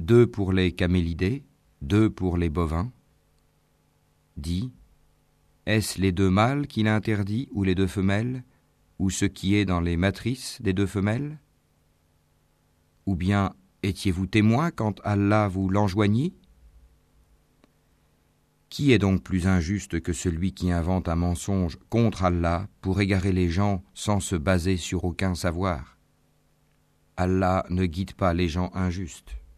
2 pour les camélidés, 2 pour les bovins. Dis, est-ce les 2 mâles qu'il interdit ou les 2 femelles, ou ce qui est dans les matrices des 2 femelles? Ou bien étiez-vous témoin quand Allah vous l'enjoignit? Qui est donc plus injuste que celui qui invente un mensonge contre Allah pour égarer les gens sans se baser sur aucun savoir? Allah ne guide pas les gens injustes.